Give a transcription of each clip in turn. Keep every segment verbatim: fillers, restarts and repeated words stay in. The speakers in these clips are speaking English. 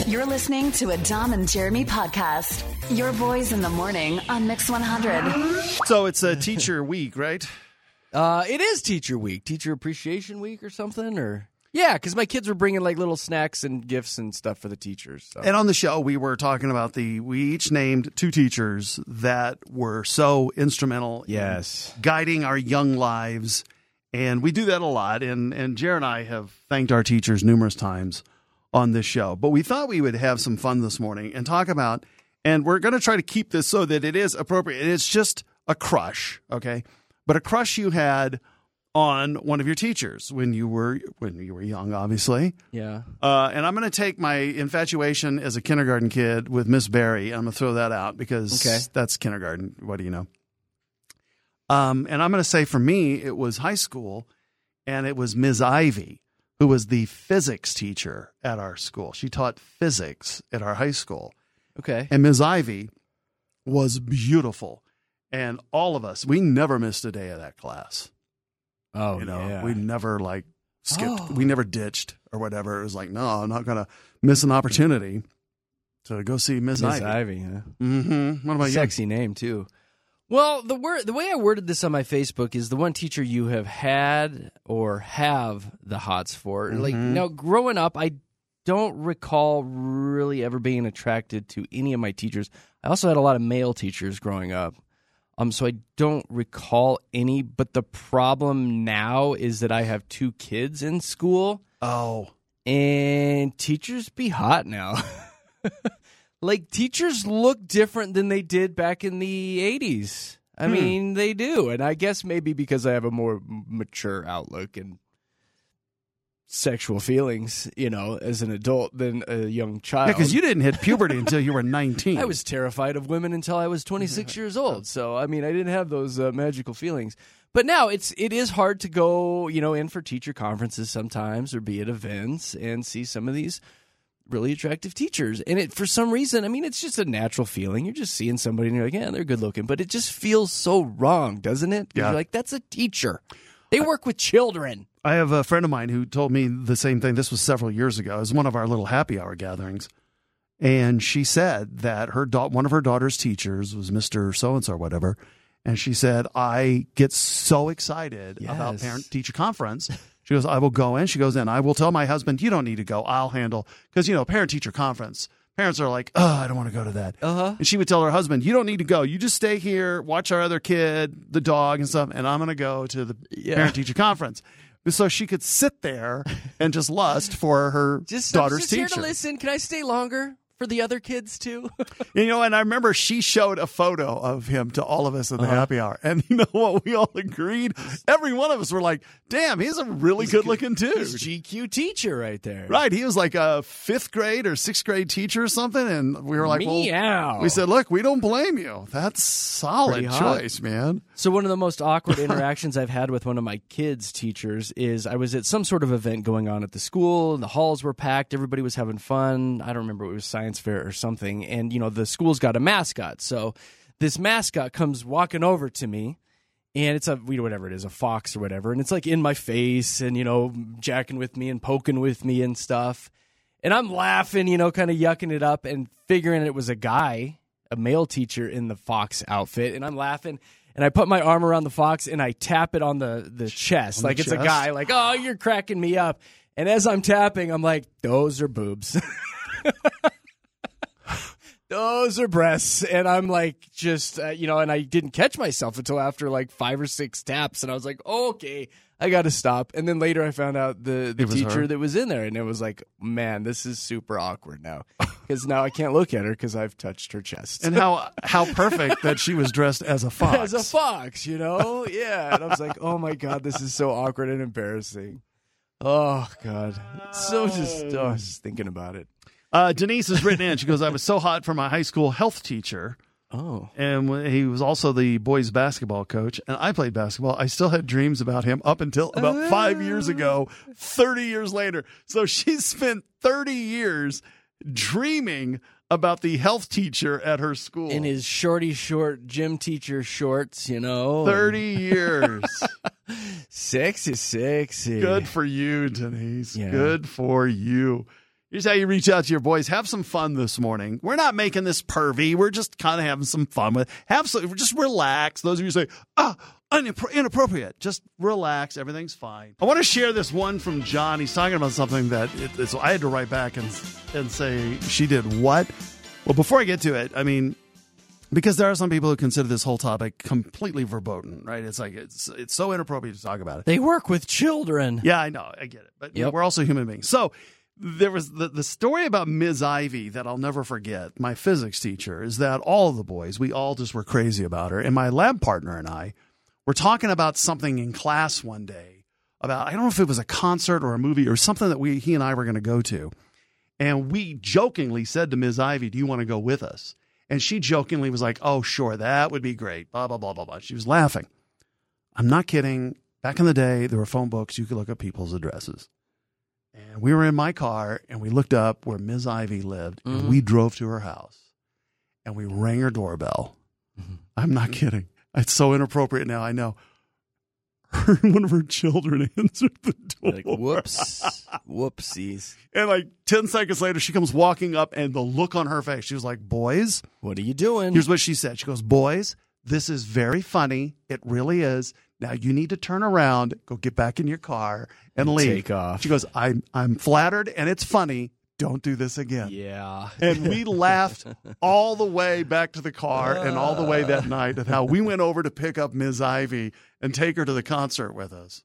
You're listening to a Dom and Jeremy podcast. Your boys in the morning on Mix one hundred. So it's a teacher week, right? Uh, it is teacher week, teacher appreciation week or something, or yeah, because my kids were bringing like little snacks and gifts and stuff for the teachers. So. And on the show, we were talking about the. We each named two teachers that were so instrumental, yes, in guiding our young lives, and we do that a lot. And and Jer and I have thanked our teachers numerous times on this show, but we thought we would have some fun this morning and talk about. And we're going to try to keep this so that it is appropriate. It's just a crush, okay? But a crush you had on one of your teachers when you were when you were young, obviously. Yeah. Uh, and I'm going to take my infatuation as a kindergarten kid with Miss Barry. I'm going to throw that out because okay. that's kindergarten. What do you know? Um, and I'm going to say for me, it was high school, and it was Miz Ivy, who was the physics teacher at our school. She taught physics at our high school. Okay. And Miz Ivy was beautiful. And all of us, we never missed a day of that class. Oh, you know, yeah. we never like skipped, oh. we never ditched or whatever. It was like, no, I'm not going to miss an opportunity to go see Miz Miz Ivy. Ivy, huh? Mm-hmm. What about Sexy you? name, too. Well, the word, the way I worded this on my Facebook is the one teacher you have had or have the hots for. Mm-hmm. Like, now, growing up, I don't recall really ever being attracted to any of my teachers. I also had a lot of male teachers growing up. Um, so I don't recall any, but the problem now is that I have two kids in school. Oh. And teachers be hot now. Like, teachers look different than they did back in the eighties. I hmm. mean, they do. And I guess maybe because I have a more mature outlook and sexual feelings, you know, as an adult than a young child. Yeah, because you didn't hit puberty until you were nineteen. I was terrified of women until I was twenty-six years old. So, I mean, I didn't have those uh, magical feelings. But now it's it is hard to go, you know, in for teacher conferences sometimes or be at events and see some of these really attractive teachers. And it for some reason, I mean, it's just a natural feeling. You're just seeing somebody and you're like, yeah, they're good looking. But it just feels so wrong, doesn't it? Yeah. You're like, that's a teacher. They work with children. I have a friend of mine who told me the same thing. This was several years ago. It was one of our little happy hour gatherings. And she said that her da- one of her daughter's teachers was Mister So-and-so or whatever. And she said, I get so excited yes. about parent-teacher conference. She goes, I will go in. She goes in. I will tell my husband, you don't need to go. I'll handle. Because, you know, parent-teacher conference, parents are like, oh, I don't want to go to that. Uh-huh. And she would tell her husband, you don't need to go. You just stay here, watch our other kid, the dog and stuff, and I'm going to go to the yeah. parent-teacher conference. So she could sit there and just lust for her just, daughter's just teacher. Here to listen. Can I stay longer for the other kids too? You know, and I remember she showed a photo of him to all of us in the uh-huh. happy hour. And you know what? We all agreed. Every one of us were like, damn, he's a really good looking dude. He's G Q teacher right there. Right. He was like a fifth grade or sixth grade teacher or something. And we were like, Meow. well, we said, look, we don't blame you. That's solid choice, man. So one of the most awkward interactions I've had with one of my kids' teachers is I was at some sort of event going on at the school. And the halls were packed. Everybody was having fun. I don't remember. It was science fair or something. And, you know, the school's got a mascot. So this mascot comes walking over to me, and it's a, whatever it is, a fox or whatever. And it's like in my face and, you know, jacking with me and poking with me and stuff. And I'm laughing, you know, kind of yucking it up and figuring it was a guy, a male teacher in the fox outfit. And I'm laughing. And I put my arm around the fox and I tap it on the, the chest. On like the it's chest? a guy. Like, oh, you're cracking me up. And as I'm tapping, I'm like, those are boobs. Those are breasts. And I'm like, just, uh, you know, and I didn't catch myself until after like five or six taps. And I was like, oh, okay, I got to stop. And then later I found out the, the teacher her. that was in there. And it was like, man, this is super awkward now. Because now I can't look at her because I've touched her chest. And how how perfect that she was dressed as a fox. As a fox, you know? Yeah. And I was like, oh my God, this is so awkward and embarrassing. Oh, God. It's so just, oh, I was just thinking about it. Uh, Denise has written in. She goes, I was so hot for my high school health teacher. Oh. And he was also the boys basketball coach. And I played basketball. I still had dreams about him up until about uh. five years ago, thirty years later. So she spent thirty years dreaming about the health teacher at her school. In his shorty short gym teacher shorts, you know. thirty years. Sexy, sexy. Good for you, Denise. Yeah. Good for you. Here's how you reach out to your boys. Have some fun this morning. We're not making this pervy. We're just kind of having some fun with it. Have some, just relax. Those of you who say, ah, inappropriate. Just relax. Everything's fine. I want to share this one from John. He's talking about something that it, it's, I had to write back and, and say, she did what? Well, before I get to it, I mean, because there are some people who consider this whole topic completely verboten, right? It's like, it's it's so inappropriate to talk about it. They work with children. Yeah, I know. I get it. But Yep. we're also human beings. So there was the, the story about Miz Ivy that I'll never forget. My physics teacher is that all of the boys, we all just were crazy about her. And my lab partner and I were talking about something in class one day about, I don't know if it was a concert or a movie or something that we he and I were going to go to. And we jokingly said to Miz Ivy, do you want to go with us? And she jokingly was like, oh, sure, that would be great. Blah, blah, blah, blah, blah. She was laughing. I'm not kidding. Back in the day, there were phone books. You could look up people's addresses. And we were in my car, and we looked up where Miz Ivy lived, and Mm-hmm. we drove to her house, and we rang her doorbell. Mm-hmm. I'm not kidding. It's so inappropriate now, I know. Her, one of her children answered the door. Like, whoops. Whoopsies. And like ten seconds later, she comes walking up, and the look on her face, she was like, boys, What are you doing? here's what she said. She goes, boys, this is very funny. It really is. Now you need to turn around, go get back in your car, and, And leave. take off. She goes, I'm I'm flattered, and it's funny. Don't do this again. Yeah. And we laughed all the way back to the car and all the way that night at how we went over to pick up Miz Ivy and take her to the concert with us.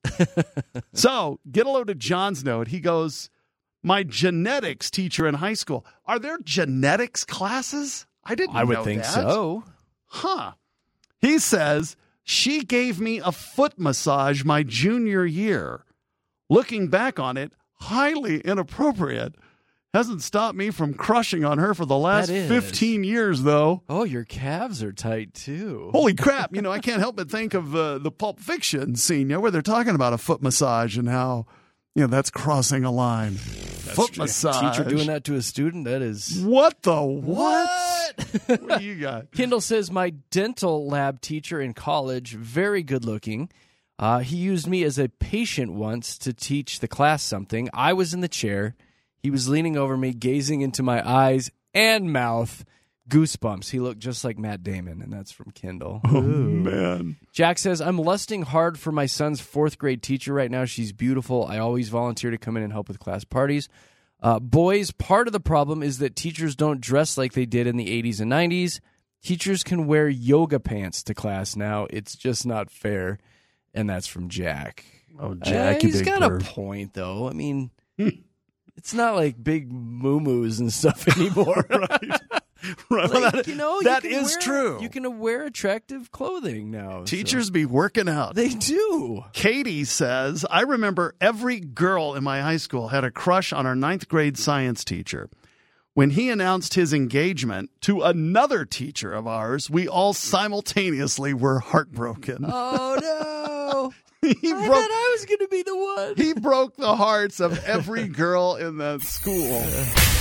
So get a load of John's note. He goes, my genetics teacher in high school. Are there genetics classes? I didn't I would know think that. so. Huh. He says, she gave me a foot massage my junior year. Looking back on it, highly inappropriate. Hasn't stopped me from crushing on her for the last That is. fifteen years, though. Oh, your calves are tight, too. Holy crap. You know, I can't help but think of uh, the Pulp Fiction scene, you know, where they're talking about a foot massage and how, you know, that's crossing a line. Foot true. massage. Teacher doing that to a student, that is... What the what? What do you got? Kendall says, my dental lab teacher in college, very good looking. Uh, he used me as a patient once to teach the class something. I was in the chair. He was leaning over me, gazing into my eyes and mouth. Goosebumps. He looked just like Matt Damon, and that's from Kendall. Oh, man. Jack says, I'm lusting hard for my son's fourth grade teacher right now. She's beautiful. I always volunteer to come in and help with class parties. Uh, boys, part of the problem is that teachers don't dress like they did in the eighties and nineties. Teachers can wear yoga pants to class now. It's just not fair. And that's from Jack. Oh, Jack, Uh, you he's big got perv. a point, though. I mean, it's not like big moo-moos and stuff anymore. Right. Right. Well, Like, that you know, that you can is wear- true. You can wear attractive clothing now. so- Teachers be working out. They do. Katie says, I remember every girl in my high school had a crush on our ninth grade science teacher. When he announced his engagement to another teacher of ours, we all simultaneously were heartbroken. Oh, no. he I broke thought I was going to be the one. he broke the hearts of every girl in that school.